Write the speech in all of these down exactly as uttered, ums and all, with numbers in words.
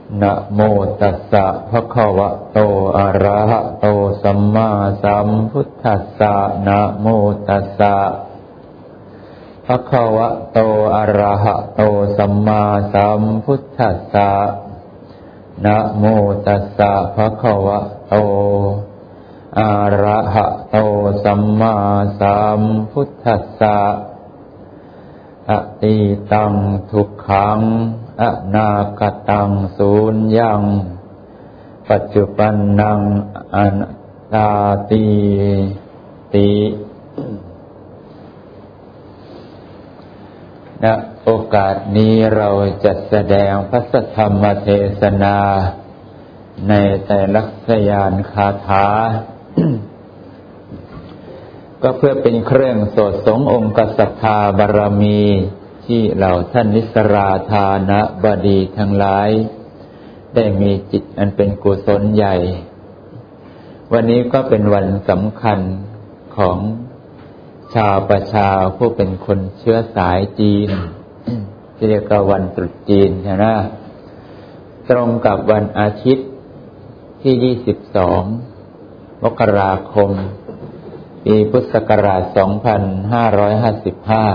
นะโมตัสสะภะคะวะโตอะระหะโตสัมมาสัมพุทธัสสะนะโมตัสสะภะคะวะโตอะระหะโตสัมมาสัมพุทธัสสะนะโมตัสสะภะคะวะโตอะระหะโตสัมมาสัมพุทธัสสะอตีตังทุกขังอนาคตังสูญญังปัจจุบันนังอนัตตาติติณโอกาสนี้เราจะแสดงพระสัทธรรมเทศนาในแต่ละสยานคาถา ก็เพื่อเป็นเครื่องโสดสงองค์ศรัทธาบารมีที่เหล่าท่านนิสราธานบดีทั้งหลายได้มีจิตอันเป็นกุศลใหญ่วันนี้ก็เป็นวันสำคัญของชาวประชาผู้เป็นคนเชื้อสายจีน ที่เรียกว่าวันตรุษจีนนะตรงกับวันอาทิตย์ที่ยี่สิบสองมกราคมปีพุทธศักราชสองพันห้าร้อยห้าสิบห้า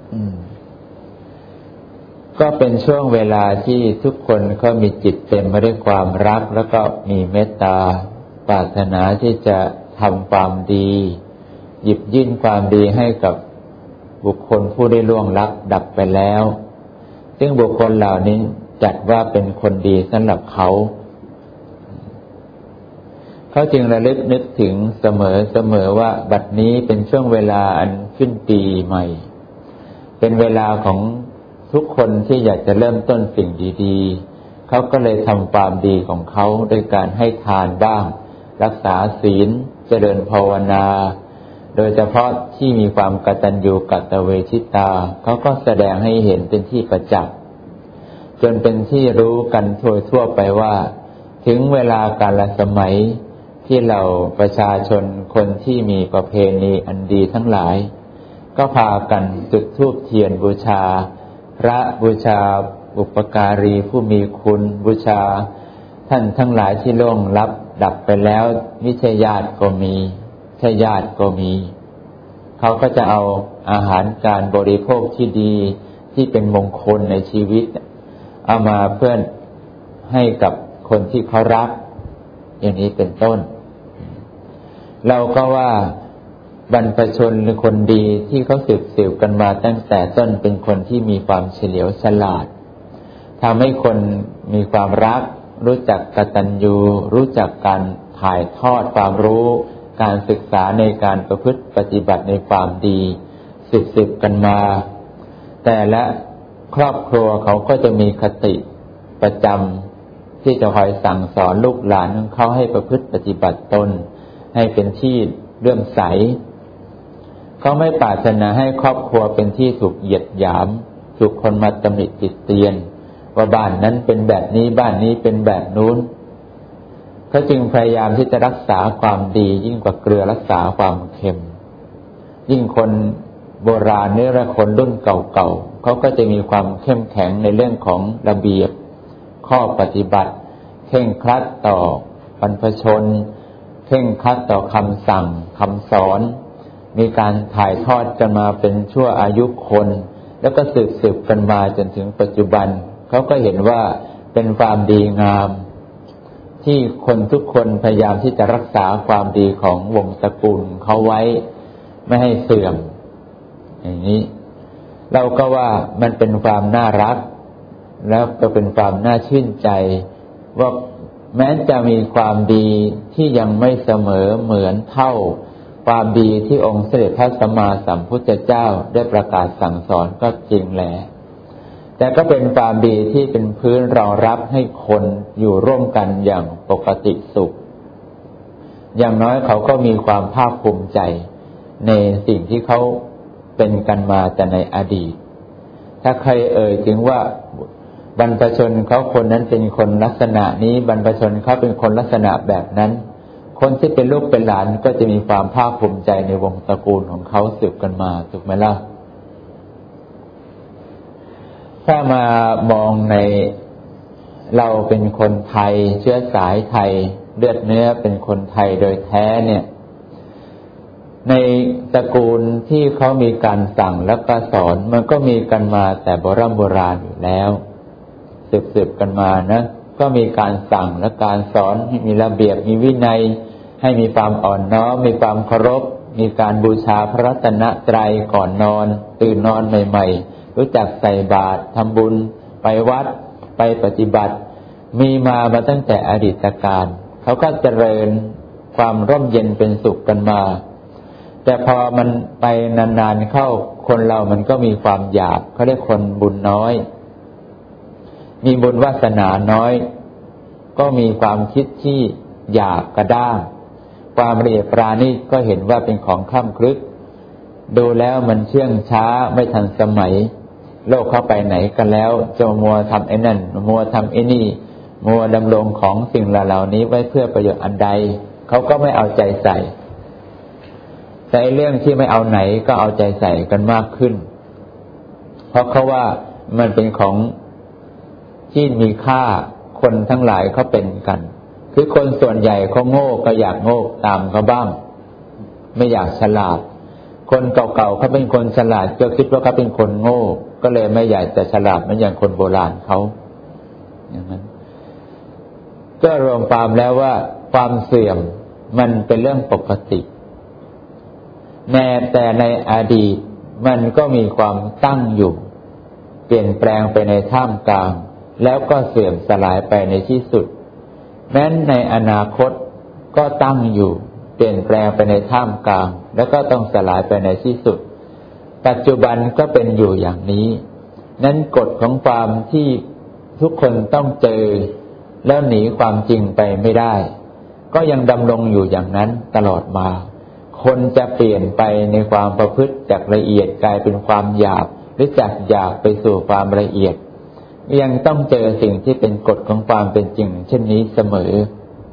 ก็เป็นช่วงเวลาที่ทุกคนก็มีจิตเต็มไปด้วยความรักแล้วก็มีเมตตาปรารถนาที่จะทำความดีหยิบยื่นความดีให้กับบุคคลผู้ได้ล่วงลับดับไปแล้วซึ่งบุคคลเหล่านี้จัดว่าเป็นคนดีสำหรับเขาเขาจึงระลึกนึกถึงเสมอเสมอว่าบัดนี้เป็นช่วงเวลาอันขึ้นปีใหม่เป็นเวลาของทุกคนที่อยากจะเริ่มต้นสิ่งดีๆเขาก็เลยทำความดีของเขาโดยการให้ทานบ้างรักษาศีลเจริญภาวนาโดยเฉพาะที่มีความกตัญญูกตเวทิตาเขาก็แสดงให้เห็นเป็นที่ประจักษ์จนเป็นที่รู้กันทั่วๆไปว่าถึงเวลากาลสมัยที่เราประชาชนคนที่มีประเพณีอันดีทั้งหลายก็พากันจุดธูปเทียนบูชาพระบูชาบุปการีผู้มีคุณบูชาท่านทั้งหลายที่ล่วงลับดับไปแล้วมิใช่ญาติก็มีใช่ญาติก็มีเขาก็จะเอาอาหารการบริโภคที่ดีที่เป็นมงคลในชีวิตเอามาเพื่อให้กับคนที่เขารักอย่างนี้เป็นต้นเราก็ว่าบรรพชนหรือคนดีที่เขาสืบสืบกันมาตั้งแต่ต้นเป็นคนที่มีความเฉลียวฉลาดทำให้คนมีความรักรู้จักกตัญญูรู้จักการถ่ายทอดความรู้การศึกษาในการประพฤติปฏิบัติในความดีสืบสืบกันมาแต่ละครอบครัวเขาก็จะมีคติประจำที่จะคอยสั่งสอนลูกหลานของเขาให้ประพฤติปฏิบัติตนให้เป็นที่เลื่อมใสเขาไม่ปรารถนาให้ครอบครัวเป็นที่ถูกเหยียดหยามถูกคนมาตำหนิติเตียนว่าบ้านนั้นเป็นแบบนี้บ้านนี้เป็นแบบนู้นเขาจึงพยายามที่จะรักษาความดียิ่งกว่าเกลือรักษาความเค็มยิ่งคนโบราณนี่ละคนรุ่นเก่าๆเขาก็จะมีความเข้มแข็งในเรื่องของระเบียบข้อปฏิบัติเคร่งครัดต่อบรรพชนเคร่งครัดต่อคำสั่งคำสอนมีการถ่ายทอดกันมาเป็นชั่วอายุคนแล้วก็สืบสืบกันมาจนถึงปัจจุบันเขาก็เห็นว่าเป็นความดีงามที่คนทุกคนพยายามที่จะรักษาความดีของวงตระกูลเขาไว้ไม่ให้เสื่อมอย่างนี้เราก็ว่ามันเป็นความน่ารักแล้วก็เป็นความน่าชื่นใจว่าแม้จะมีความดีที่ยังไม่เสมอเหมือนเท่าความดีที่องค์เสด็จพระสัมมาสัมพุทธเจ้าได้ประกาศสั่งสอนก็จริงแหละแต่ก็เป็นความดีที่เป็นพื้นรองรับให้คนอยู่ร่วมกันอย่างปกติสุขอย่างน้อยเขาก็มีความภาคภูมิใจในสิ่งที่เขาเป็นกันมาแต่ในอดีตถ้าใครเอ่ยถึงว่าบรรพชนเขาคนนั้นเป็นคนลักษณะนี้บรรพชนเขาเป็นคนลักษณะแบบนั้นคนที่เป็นลูกเป็นหลานก็จะมีความภาคภูมิใจในวงตระกูลของเขาสืบกันมาถูกไหมล่ะ ถ้ามามองในเราเป็นคนไทยเชื้อสายไทยเลือดเนื้อเป็นคนไทยโดยแท้เนี่ยในตระกูลที่เขามีการสั่งและก็สอนมันก็มีกันมาแต่โบราณโบราณอยู่แล้วสืบๆกันมานะก็มีการสั่งและการสอนให้มีระเบียบมีวินัยให้มีความอ่อนน้อมมีความเคารพมีการบูชาพระรัตนตรัยก่อนนอนตื่นนอนใหม่ๆรู้จักใส่บาตรทำบุญไปวัดไปปฏิบัติมีมามาตั้งแต่อดีตกาลเขาก็เจริญความร่มเย็นเป็นสุขกันมาแต่พอมันไปนานๆเข้าคนเรามันก็มีความอยากเขาเรียกคนบุญน้อยมีบุญวาสนาน้อยก็มีความคิดที่อยากกระด้างความละเอียดปราณีตก็เห็นว่าเป็นของคล้ำคลึกดูแล้วมันเชื่องช้าไม่ทันสมัยโลกเข้าไปไหนกันแล้วจะมัวทำไอ้นั่นมัวทำไอ้นี่มัวดำรงของสิ่งเหล่านี้ไว้เพื่อประโยชน์อันใดเขาก็ไม่เอาใจใส่แต่เรื่องที่ไม่เอาไหนก็เอาใจใส่กันมากขึ้นเพราะเขาว่ามันเป็นของที่มีค่าคนทั้งหลายเขาเป็นกันคือคนส่วนใหญ่เขาโง่ก็อยากโง่ตามเขาบ้างไม่อยากฉลาดคนเก่าๆเขาเป็นคนฉลาดก็คิดว่าเขาเป็นคนโง่ก็เลยไม่อยากจะฉลาดเหมือนอย่างคนโบราณเขาอย่างนั้นก็รวมความแล้วว่าความเสื่อมมันเป็นเรื่องปกติแม้แต่ในอดีตมันก็มีความตั้งอยู่เปลี่ยนแปลงไปในท่ามกลางแล้วก็เสื่อมสลายไปในที่สุดแม้ในอนาคตก็ตั้งอยู่เปลี่ยนแปลงไปในท่ามกลางแล้วก็ต้องสลายไปในที่สุดปัจจุบันก็เป็นอยู่อย่างนี้นั้นกฎของความที่ทุกคนต้องเจอแล้วหนีความจริงไปไม่ได้ก็ยังดำรงอยู่อย่างนั้นตลอดมาคนจะเปลี่ยนไปในความประพฤติจากละเอียดกลายเป็นความหยาบหรือจากหยาบไปสู่ความละเอียดยังต้องเจอสิ่งที่เป็นกฎของความเป็นจริงเช่นนี้เสมอ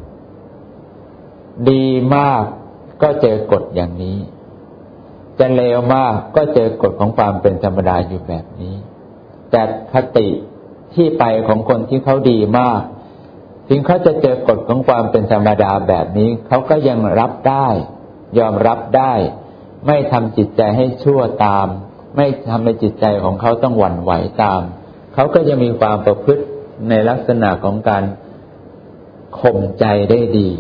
ดีมากก็เจอกฎอย่างนี้จะเลวมากก็เจอกฎของความเป็นธรรมดาอยู่แบบนี้แต่คติที่ไปของคนที่เขาดีมากถึงเขาจะเจอกฎของความเป็นธรรมดาแบบนี้เขาก็ยังรับได้ยอมรับได้ไม่ทำจิตใจให้ชั่วตามไม่ทำให้จิตใจของเขาต้องหวั่นไหวตามเขาก็จะมีความประพฤติในลักษณะของการข่มใจได้ดี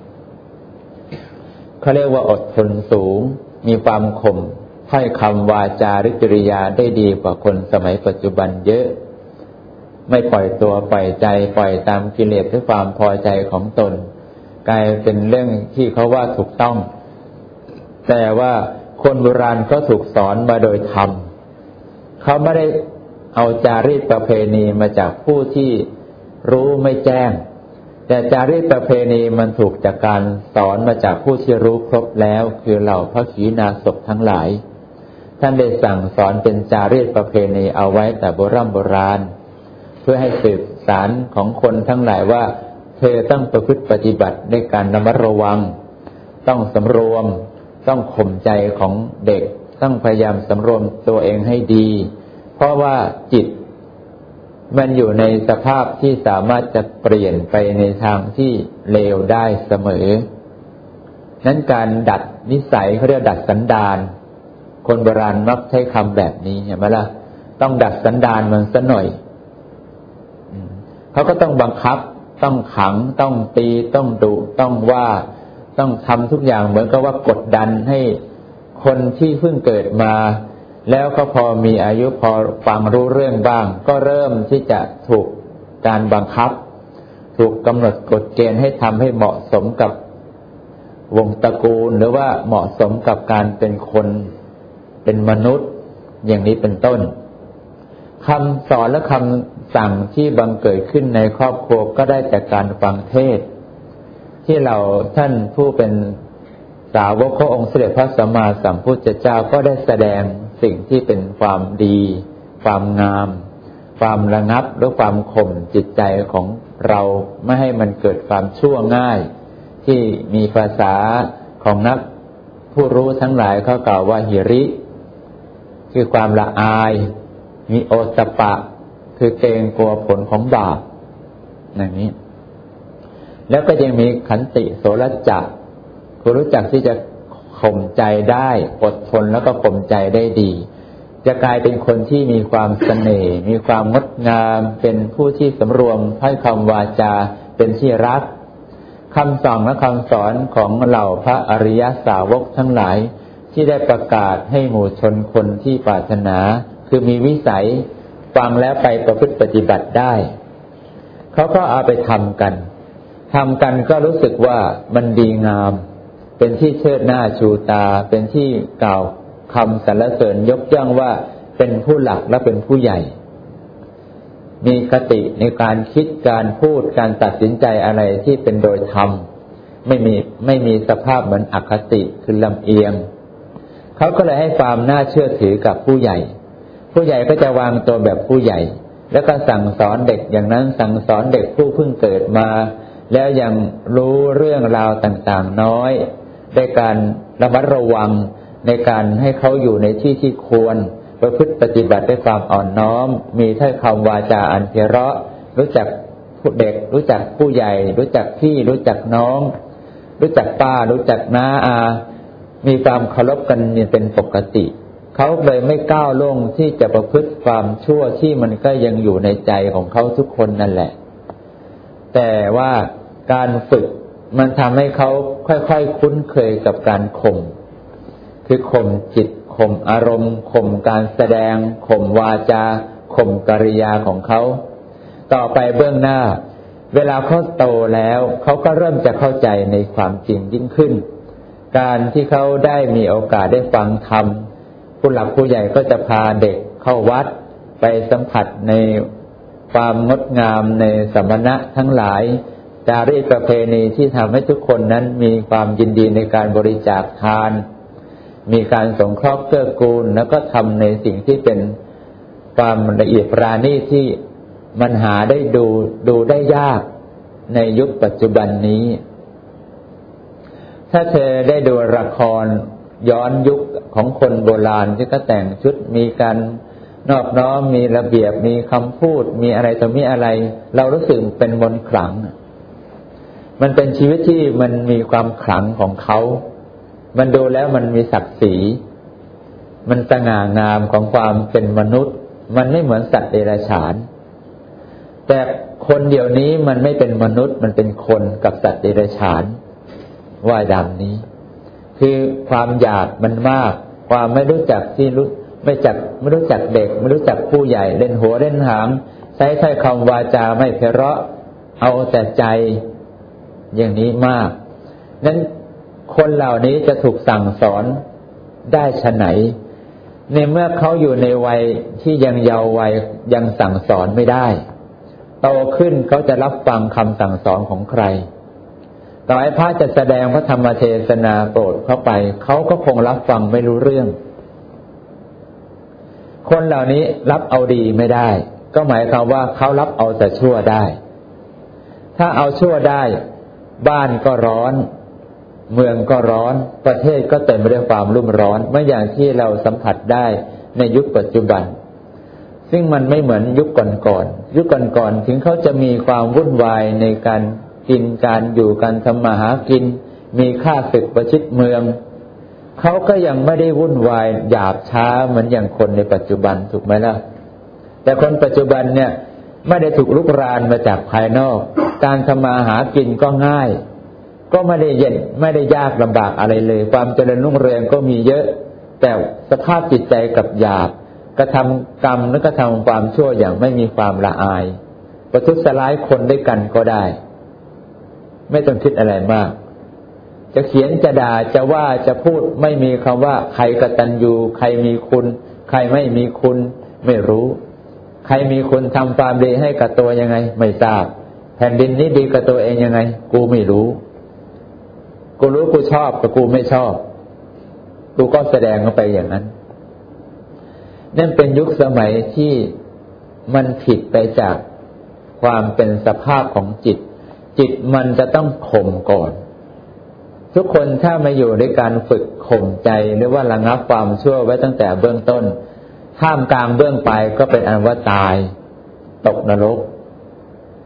เขาเรียกว่าอดทนสูงมีความข่มถ้อยคำวาจาหรือกิริยาได้ดีกว่าคนสมัยปัจจุบันเยอะไม่ปล่อยตัวปล่อยใจปล่อยตามกิเลสด้วยความพอใจของตนกลายเป็นเรื่องที่เขาว่าถูกต้องแต่ว่าคนโบราณก็ถูกสอนมาโดยธรรมเขาไม่ได้เอาจารีตประเพณีมาจากผู้ที่รู้ไม่แจ้งแต่จารีตประเพณีมันถูกจากการสอนมาจากผู้ที่รู้ครบแล้วคือเหล่าพระขีณาสพทั้งหลายท่านได้สั่งสอนเป็นจารีตประเพณีเอาไว้แต่โบราณโบราณเพื่อให้สืบสารของคนทั้งหลายว่าเธอต้องประพฤติปฏิบัติด้วยการระมัดระวังต้องสำรวมต้องข่มใจของเด็กต้องพยายามสำรวมตัวเองให้ดีเพราะว่าจิตมันอยู่ในสภาพที่สามารถจะเปลี่ยนไปในทางที่เลวได้เสมอนั้นการดัดนิสัยเขาเรียกดัดสันดานคนโบราณมักใช้คำแบบนี้เห็นไหมล่ะต้องดัดสันดานมันซะหน่อยเขาก็ต้องบังคับต้องขังต้องตีต้องดุต้องว่าต้องทำทุกอย่างเหมือนกับว่ากดดันให้คนที่เพิ่งเกิดมาแล้วก็พอมีอายุพอฟังรู้เรื่องบ้างก็เริ่มที่จะถูกการบังคับถูกกำหนดกฎเกณฑ์ให้ทำให้เหมาะสมกับวงตระกูลหรือว่าเหมาะสมกับการเป็นคนเป็นมนุษย์อย่างนี้เป็นต้นคำสอนและคำสั่งที่บังเกิดขึ้นในครอบครัวก็ได้จากการฟังเทศน์ที่เราท่านผู้เป็นสาวกขององค์สมเด็จพระสัมมาสัมพุทธเจ้าก็ได้แสดงสิ่งที่เป็นความดีความงามความระงับหรือความข่มจิตใจของเราไม่ให้มันเกิดความชั่วง่ายที่มีภาษาของนักผู้รู้ทั้งหลายเขากล่าวว่าหิริคือความละอายมีโอตตัปปะคือเกรงกลัวผลของบาปอย่างนี้แล้วก็ยังมีขันติโสรจะคือรู้จักที่จะข่มใจได้อดทนแล้วก็ข่มใจได้ดีจะกลายเป็นคนที่มีความเสน่ห์มีความงดงามเป็นผู้ที่สำรวมถ้อยคำวาจาเป็นที่รักคำสั่งและคำสอนของเหล่าพระอริยสาวกทั้งหลายที่ได้ประกาศให้หมู่ชนคนที่ปรารถนาคือมีวิสัยฟังแล้วไปประพฤติปฏิบัติได้เขาก็เอาไปทำกันทำกันก็รู้สึกว่ามันดีงามเป็นที่เชิดหน้าชูตาเป็นที่กล่าวคำสรรเสริญยกย่องว่าเป็นผู้หลักและเป็นผู้ใหญ่มีคติในการคิดการพูดการตัดสินใจอะไรที่เป็นโดยธรรมไม่มีไม่มีสภาพเหมือนอคติคือลำเอียงเขาก็เลยให้ความน่าเชื่อถือกับผู้ใหญ่ผู้ใหญ่ก็จะวางตัวแบบผู้ใหญ่แล้วก็สั่งสอนเด็กอย่างนั้นสั่งสอนเด็กผู้เพิ่งเกิดมาแล้วยังรู้เรื่องราวต่างๆน้อยได้การระมัดระวังในการให้เขาอยู่ในที่ที่ควรประพฤติปฏิบัติด้วยความอ่อนน้อมมีถ้อยคำวาจาอันไพเราะรู้จักผู้เด็กรู้จักผู้ใหญ่รู้จักพี่รู้จักน้องรู้จักป้ารู้จักน้าอามีความเคารพกันเป็นปกติเขาเลยไม่ก้าวล่วงที่จะประพฤติความชั่วที่มันก็ยังอยู่ในใจของเขาทุกคนนั่นแหละแต่ว่าการฝึกมันทำให้เขาค่อยๆคุ้นเคยกับการข่มคือข่มจิตข่มอารมณ์ข่มการแสดงข่มวาจาข่มกิริยาของเขาต่อไปเบื้องหน้าเวลาเขาโตแล้วเขาก็เริ่มจะเข้าใจในความจริงยิ่งขึ้นการที่เขาได้มีโอกาสได้ฟังธรรมผู้หลักผู้ใหญ่ก็จะพาเด็กเข้าวัดไปสัมผัสในความงดงามในสมณะทั้งหลายจารีตประเพณีที่ทำให้ทุกคนนั้นมีความยินดีในการบริจาคทานมีการสงเคราะห์เกื้อกูลแล้วก็ทำในสิ่งที่เป็นความละเอียดปราณีตที่มันหาได้ดูดูได้ยากในยุคปัจจุบันนี้ถ้าเธอได้ดูละครย้อนยุคของคนโบราณที่ก็แต่งชุดมีการนอบน้อมมีระเบียบมีคำพูดมีอะไรต่อมีอะไรเรารู้สึกเป็นมนต์ขลังมันเป็นชีวิตที่มันมีความขลังของเขามันดูแล้วมันมีศักดิ์ศรีมันสง่างามของความเป็นมนุษย์มันไม่เหมือนสัตว์เดรัจฉานแต่คนเดี๋ยวนี้มันไม่เป็นมนุษย์มันเป็นคนกับสัตว์เดรัจฉานว่าดังนี้คือความอยากมันมากความไม่รู้จักที่รู้ไม่จักไม่รู้จักเด็กไม่รู้จักผู้ใหญ่เล่นหัวเล่นหางใช้ถ้อยคำวาจาไม่ไพเราะเอาแต่ใจอย่างนี้มากนั้นคนเหล่านี้จะถูกสั่งสอนได้ฉะไหนในเมื่อเขาอยู่ในวัยที่ยังเยาว์วัยยังสั่งสอนไม่ได้โตขึ้นเขาจะรับฟังคำสั่งสอนของใครต่อให้พระจะแสดงพระธรรมเทศนาโปรดเข้าไปเขาก็คงรับฟังไม่รู้เรื่องคนเหล่านี้รับเอาดีไม่ได้ก็หมายความว่าเขารับเอาแต่ชั่วได้ถ้าเอาชั่วได้บ้านก็ร้อนเมืองก็ร้อนประเทศก็เต็มไปด้วยความรุ่มร้อนเมื่ออย่างที่เราสัมผัสได้ในยุคปัจจุบันซึ่งมันไม่เหมือนยุคก่อนๆยุคก่อนๆถึงเขาจะมีความวุ่นวายในการกินการอยู่การทำมาหากินมีข้าศึกประชิดเมืองเขาก็ยังไม่ได้วุ่นวายหยาบช้าเหมือนอย่างคนในปัจจุบันถูกไหมล่ะแต่คนปัจจุบันเนี่ยไม่ได้ถูกลุกรานมาจากภายนอกการทำมาหากินก็ง่ายก็ไม่ได้เย็นไม่ได้ยากลำบากอะไรเลยความเจริญรุ่งเรืองก็มีเยอะแต่สภาพจิตใจกับหยาบกระทำกรรมและกระทำความชั่วอย่างไม่มีความละอายประทุษร้ายคนด้วยกันก็ได้ไม่ต้องคิดอะไรมากจะเขียนจะด่าจะว่าจะพูดไม่มีคำว่าใครกตัญญูใครมีคุณใครไม่มีคุณไม่รู้ใครมีคุณทำความดีให้กับตัวยังไงไม่ทราบแผ่นดินนี้ดีกับตัวเองยังไงกูไม่รู้กูรู้กูชอบแต่กูไม่ชอบกูก็แสดงออกไปอย่างนั้นนั่นเป็นยุคสมัยที่มันผิดไปจากความเป็นสภาพของจิตจิตมันจะต้องข่มก่อนทุกคนถ้ามาอยู่ในการฝึกข่มใจหรือว่าระงับความชั่วไว้ตั้งแต่เบื้องต้นท่ามกลางเบื้องปลายก็เป็นอันว่าตายตกนรก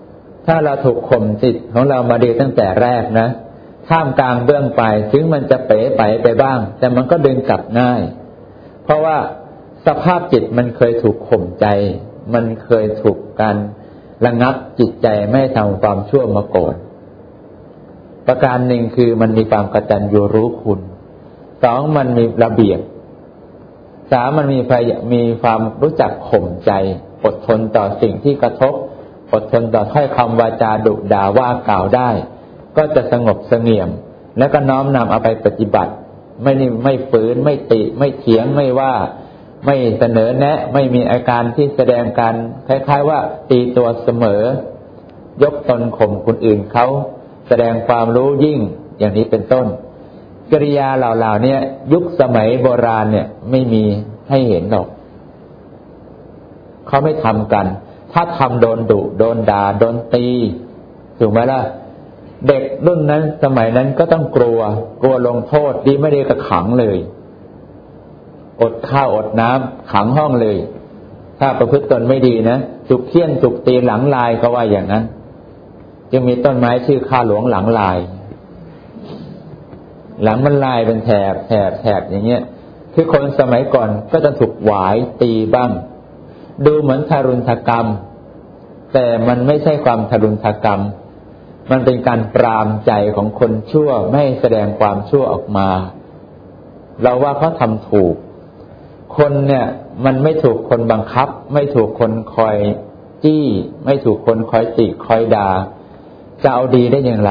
ถ้าเราถูกข่มจิตของเรามาดีตั้งแต่แรกนะท่ามกลางเบื้องปลายถึงมันจะเป๋ไปไปบ้างแต่มันก็ดึงกลับง่ายเพราะว่าสภาพจิตมันเคยถูกข่มใจมันเคยถูกการระงับจิตใจไม่ทำความชั่วมาก่อนประการหนึ่งคือมันมีความกตัญญูรู้คุณสองมันมีระเบียบสามมันมีมีความรู้จักข่มใจอดทนต่อสิ่งที่กระทบอดทนต่อถ้อยคำวาจาดุด่าว่ากล่าวได้ก็จะสงบเสงี่ยมแล้วก็น้อมนำเอาไปปฏิบัติไม่ไม่ฝืนไม่ติไม่เถียงไม่ว่าไม่เสนอแนะไม่มีอาการที่แสดงการคล้ายๆว่าตีตัวเสมอยกตนข่มคนอื่นเขาแสดงความรู้ยิ่งอย่างนี้เป็นต้นกิริยาเหล่าๆนี้ยุคสมัยโบราณเนี่ยไม่มีให้เห็นหรอกเขาไม่ทำกันถ้าทำโดนดุโดนด่าโดนตีถูกไหมล่ะเด็กรุ่นนั้นสมัยนั้นก็ต้องกลัวกลัวลงโทษดีไม่ดีก็ขังเลยอดข้าวอดน้ำขังห้องเลยถ้าประพฤติตนไม่ดีนะจุกเขี้ยนจุกตีหลังลายก็ว่าอย่างนั้นจึงมีต้นไม้ชื่อข้าหลวงหลังลายหลังมันลายเป็นแถบแถบแถบอย่างเงี้ยคือคนสมัยก่อนก็จะถูกหวายตีบ้างดูเหมือนทารุณกรรมแต่มันไม่ใช่ความทารุณกรรมมันเป็นการปรามใจของคนชั่วไม่แสดงความชั่วออกมาเราว่าเขาทำถูกคนเนี่ยมันไม่ถูกคนบังคับไม่ถูกคนคอยจี้ไม่ถูกคนคอยติคอยด่าจะเอาดีได้อย่างไร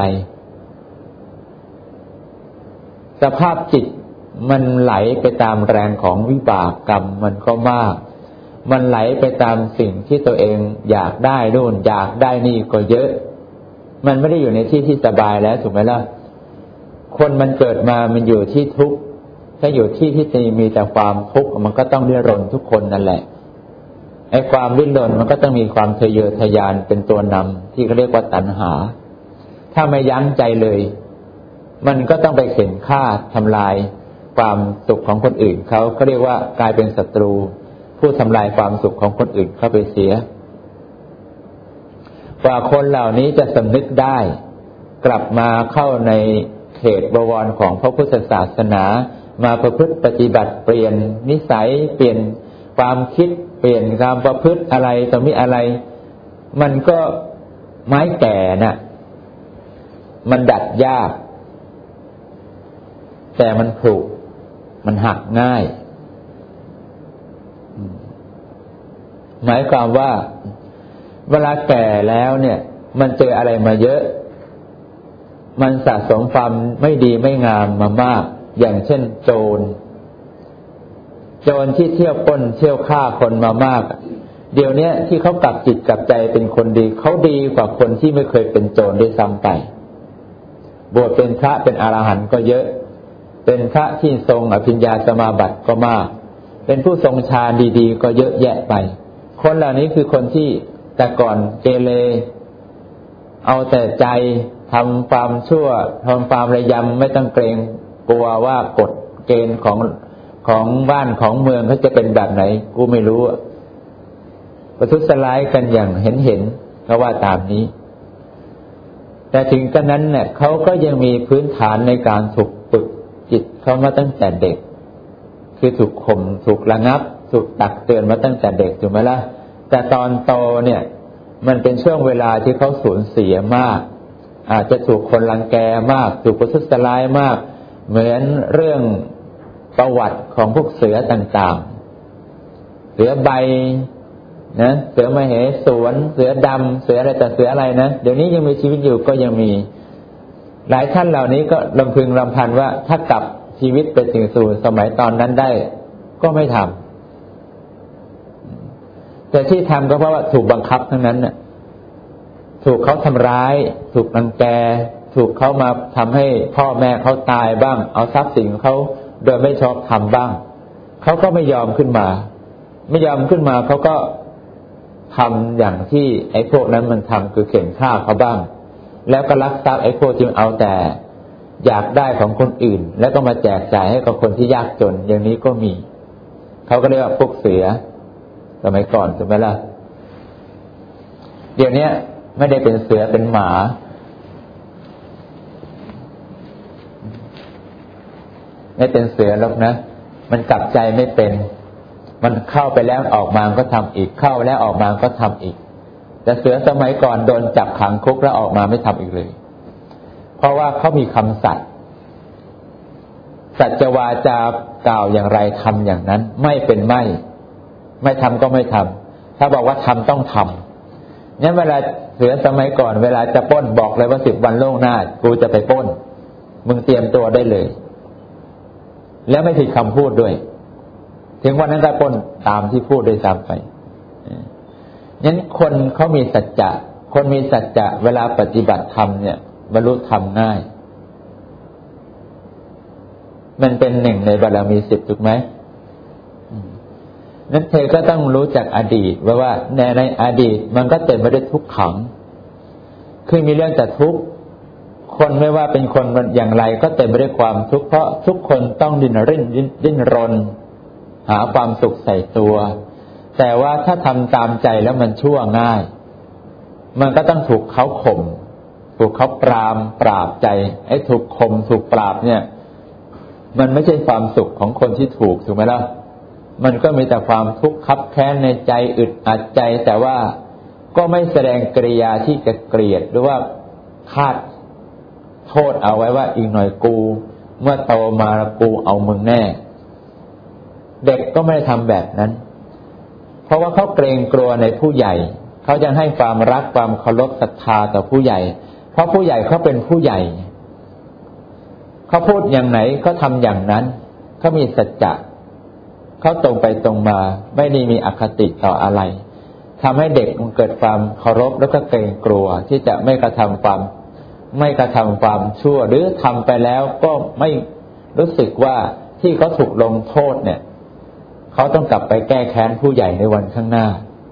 สภาพจิตมันไหลไปตามแรงของวิบากกรรมมันก็มากมันไหลไปตามสิ่งที่ตัวเองอยากได้นู่นอยากได้นี่ก็เยอะมันไม่ได้อยู่ในที่ที่สบายแล้วถูกไหมล่ะคนมันเกิดมามันอยู่ที่ทุกข์ถ้าอยู่ที่ที่จะมีแต่ความทุกข์มันก็ต้องดิ้นรนทุกคนนั่นแหละไอ้ความดิ้นรนมันก็ต้องมีความทะเยอทะยานเป็นตัวนำที่เขาเรียกว่าตัณหาถ้าไม่ยั้งใจเลยมันก็ต้องไปเข็นฆ่าทำลายความสุขของคนอื่นเขาเขาเรียกว่ากลายเป็นศัตรูผู้ทำลายความสุขของคนอื่นเข้าไปเสียกว่าคนเหล่านี้จะสำนึกได้กลับมาเข้าในเขตบวรของพระพุทธศาสนามาประพฤติปฏิบัติเปลี่ยนนิสัยเปลี่ยนความคิดเปลี่ยนการประพฤติอะไรต่อมีอะไรมันก็ไม้แก่น่ะมันดัดยากแต่มันผุมันหักง่ายหมายความว่าเวลาแก่แล้วเนี่ยมันเจออะไรมาเยอะมันสะสมความไม่ดีไม่งามมามากอย่างเช่นโจรโจรที่เที่ยวปล้นเที่ยวฆ่าคนมามากเดี๋ยวนี้ที่เขากลับจิตกลับใจเป็นคนดีเขาดีกว่าคนที่ไม่เคยเป็นโจรด้วยซ้ำไปบวชเป็นพระเป็นอรหันต์ก็เยอะเป็นพระที่ทรงอภิญญาสมาบัติก็มากเป็นผู้ทรงฌานดีๆก็เยอะแยะไปคนเหล่านี้คือคนที่แต่ก่อนเกเรเอาแต่ใจทำความชั่วทำความระยำไม่ต้องเกรงกลัวว่ากฎเกณฑ์ของของบ้านของเมืองเขาจะเป็นแบบไหนกูไม่รู้ประทุษร้ายกันอย่างเห็นเห็นเขาว่าตามนี้แต่ถึงกระนั้นเนี่ยเขาก็ยังมีพื้นฐานในการถูกฝึกจิตเขามาตั้งแต่เด็กคือถูกข่มถูกระงับถูกตักเตือนมาตั้งแต่เด็กถูกไหมล่ะแต่ตอนโตเนี่ยมันเป็นช่วงเวลาที่เขาสูญเสียมากอาจจะถูกคนรังแกมากถูกประทุษร้ายมากเหมือนเรื่องประวัติของพวกเสือต่างๆเสือใบนะเสือมเหสวนเสือดำเสืออะไรแต่เสืออะไรนะเดี๋ยวนี้ยังมีชีวิตอยู่ก็ยังมีหลายท่านเหล่านี้ก็ลำพึงลำพันว่าถ้ากลับชีวิตไปถึงสู่สมัยตอนนั้นได้ก็ไม่ทำแต่ที่ทำก็เพราะว่าถูกบังคับทั้งนั้นน่ะถูกเขาทำร้ายถูกรังแกถูกเขามาทำให้พ่อแม่เขาตายบ้างเอาทรัพย์สินเขาโดยไม่ชอบทำบ้างเขาก็ไม่ยอมขึ้นมาไม่ยอมขึ้นมาเขาก็ทำอย่างที่ไอ้พวกนั้นมันทำคือเข็นฆ่าเขาบ้างแล้วก็ลักทรัพย์ไอ้พวกที่เอาแต่อยากได้ของคนอื่นแล้วก็มาแจกจ่ายให้กับคนที่ยากจนอย่างนี้ก็มีเขาก็เรียกว่าพวกเสือสมัยก่อนถูกไหมล่ะเดี๋ยวนี้ไม่ได้เป็นเสือเป็นหมาไม่เป็นเสือหรอกนะมันกลับใจไม่เป็นมันเข้าไปแล้วออกมาก็ทำอีกเข้าแล้วออกมาก็ทำอีกแต่เสือสมัยก่อนโดนจับขังคุกแล้วออกมาไม่ทำอีกเลยเพราะว่าเขามีคำสัตย์สัจวาจากล่าวอย่างไรทำอย่างนั้นไม่เป็นไม่ไม่ทำก็ไม่ทำถ้าบอกว่าทำต้องทำงั้นเวลาเสือสมัยก่อนเวลาจะปล้นบอกเลยว่าสิบวันล่วงหน้ากูจะไปปล้นมึงเตรียมตัวได้เลยแล้วไม่ผิดคำพูดด้วยถึงวันนั้นก็ปล้นตามที่พูดได้ซ้ำไปงั้นคนเขามีสัจจะคนมีสัจจะเวลาปฏิบัติธรรมเนี่ยบรรลุธรรมง่ายมันเป็นหนึ่งในบารมีสิบถูกไหมนั้นเธอก็ต้องรู้จักอดีตว่าว่าในในอดีตมันก็เต็มไปด้วยทุกข์ขังคือมีเรื่องแต่ทุกข์คนไม่ว่าเป็นคนอย่างไรก็เต็มไปด้วยความทุกข์เพราะทุกคนต้องดิ้นรนดิ้นรนหาความสุขใส่ตัวแต่ว่าถ้าทำตามใจแล้วมันชั่วง่ายมันก็ต้องถูกเขาข่มถูกเขาปรามปราบใจไอ้ถูกข่มถูกปราบเนี่ยมันไม่ใช่ความสุขของคนที่ถูกถูกไหมล่ะมันก็มีแต่ความทุกข์คับแค้นในใจอึดอัดใจแต่ว่าก็ไม่แสดงกริยาที่จะเกลียดหรือว่าคาดโทษเอาไว้ว่าอีกหน่อยกูเมื่อโตมากูเอามึงแน่เด็กก็ไม่ได้ทำแบบนั้นเพราะว่าเขาเกรงกลัวในผู้ใหญ่เขาจะให้ความรักความเคารพศรัทธาต่อผู้ใหญ่เพราะผู้ใหญ่เขาเป็นผู้ใหญ่เขาพูดอย่างไหนเขาทำอย่างนั้นเขามีสัจจะเขาตรงไปตรงมาไม่ได้มีอคติต่ออะไรทำให้เด็กมันเกิดความเคารพแล้วก็เกรงกลัวที่จะไม่กระทำความไม่กระทำความชั่วหรือทำไปแล้วก็ไม่รู้สึกว่าที่เขาถูกลงโทษเนี่ยเขาต้องกลับไปแก้แค้นผู้ใหญ่ในวันข้างหน้า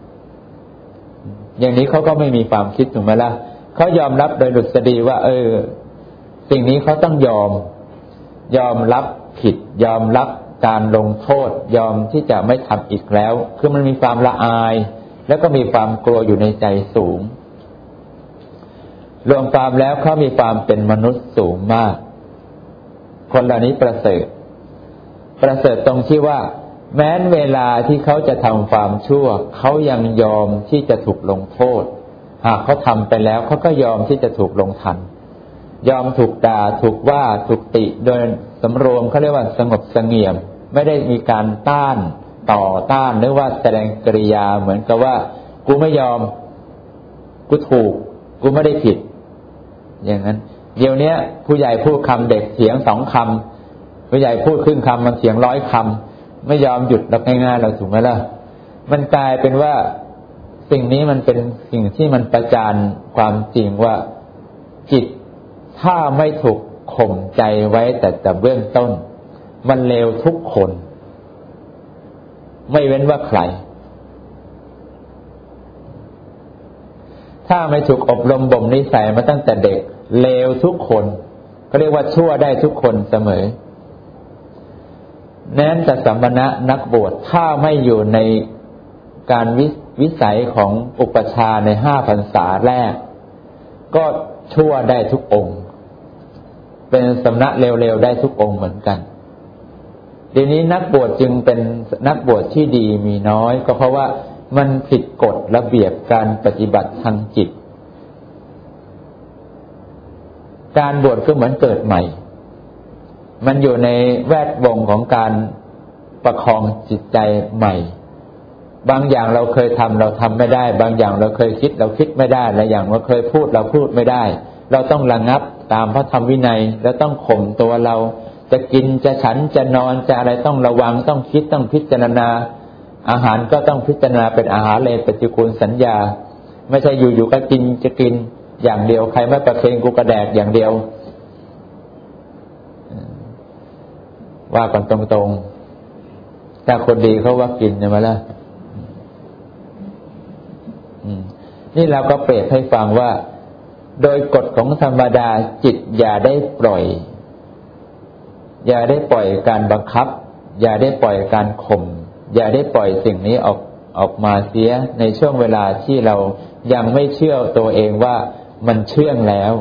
อย่างนี้เขาก็ไม่มีความคิดถูกไหมล่ะเขายอมรับโดยดุษฎีว่าเออสิ่งนี้เขาต้องยอมยอมรับผิดยอมรับการลงโทษยอมที่จะไม่ทำอีกแล้วคือมันมีความละอายแล้วก็มีความกลัวอยู่ในใจสูงรวมความแล้วเขามีความเป็นมนุษย์สูงมากคนเหล่านี้ประเสริฐประเสริฐตรงที่ว่าแม้นเวลาที่เขาจะทำความชั่วเขายังยอมที่จะถูกลงโทษหากเขาทำไปแล้วเขาก็ยอมที่จะถูกลงทันยอมถูกด่าถูกว่าถูกติโดยสำรวมเขาเรียกว่าสงบเสงี่ยมไม่ได้มีการต้านต่อต้านหรือว่าแสดงกริยาเหมือนกับว่ากูไม่ยอมกูถูกกูไม่ได้ผิดอย่างนั้นเดี๋ยวนี้ผู้ใหญ่พูดคำเด็กเถียงสองคำผู้ใหญ่พูดครึ่งคำมันเถียงร้อยคำไม่ยอมหยุดแล้วง่ายๆเราถูกไหมล่ะมันกลายเป็นว่าสิ่งนี้มันเป็นสิ่งที่มันประจานความจริงว่าจิตถ้าไม่ถูกข่มใจไว้แต่แต่เบื้องต้นมันเลวทุกคนไม่เว้นว่าใครถ้าไม่ถูกอบรมบ่มนิสัยมาตั้งแต่เด็กเลวทุกคนเขาเรียกว่าชั่วได้ทุกคนเสมอแม้แต่สัมมณะนักบวชถ้าไม่อยู่ในการวิวิสัยของอุปชาในห้าพรรษาแรกก็ชั่วได้ทุกองค์เป็นสำนักเลวๆได้ทุกองค์เหมือนกันทีนี้นักบวชจึงเป็นนักบวชที่ดีมีน้อยก็เพราะว่ามันผิดกฎระเบียบการปฏิบัติทางจิตการบวชก็เหมือนเกิดใหม่มันอยู่ในแวดวงของการประคองจิตใจใหม่บางอย่างเราเคยทำเราทำไม่ได้บางอย่างเราเคยคิดเราคิดไม่ได้และอย่างเราเคยพูดเราพูดไม่ได้เราต้องระงับตามพระธรรมวินัยแล้วต้องข่มตัวเราจะกินจะฉันจะนอนจะอะไรต้องระวังต้องคิดต้องพิจารณาอาหารก็ต้องพิจารณาเป็นอาหารเลปฏิกูลสัญญาไม่ใช่อยู่ๆก็กินจะกินอย่างเดียวใครไม่ประเคนกูกระแดกอย่างเดียวว่ากันตรงๆถ้าคนดีเขาว่ากินใช่ไหมล่ะนี่เราก็เปรียบให้ฟังว่าโดยกฎของธรรมดาจิตอย่าได้ปล่อยอย่าได้ปล่อยการบังคับอย่าได้ปล่อยการข่มอย่าได้ปล่อยสิ่งนี้ออกออกมาเสียในช่วงเวลาที่เรายังไม่เชื่อตัวเองว่ามันเชื่องแล้ว